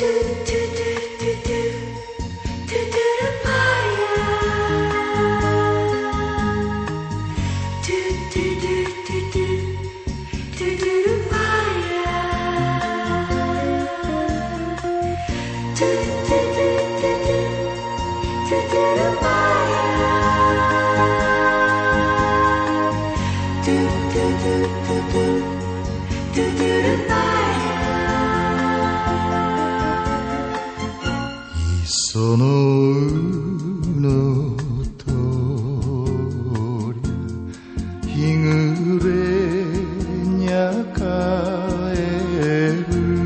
そののとり日暮れにゃ帰る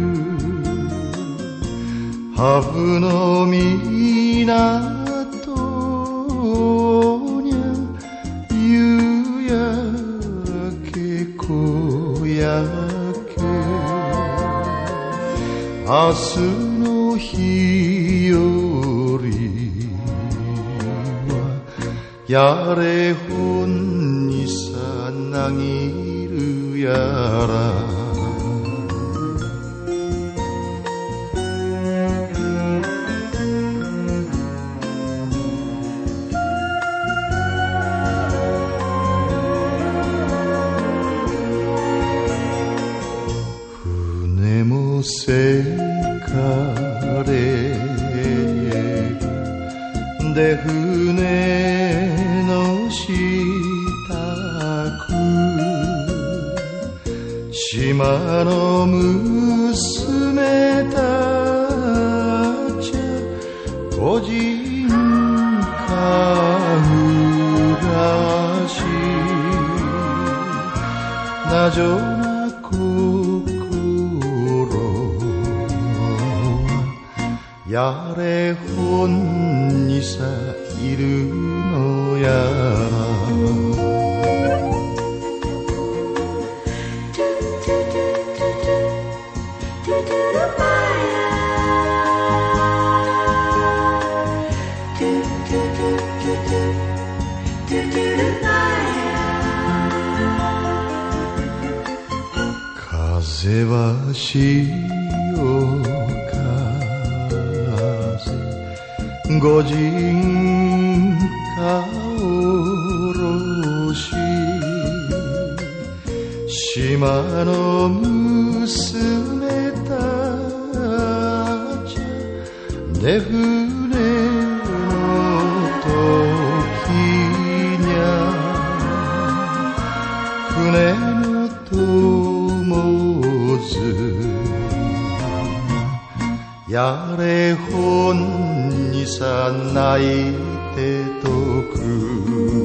ハブの港にゃ夕焼け小焼け明日の日よりはやれほんにさなぎるやら船もせかれで船の支度島の娘たちは個人家暮らしなじょな心やれほんにさいるのやら風は潮ご人家おろし島の娘たちで船の時にゃ船の友ずやれほんにさ泣いてとく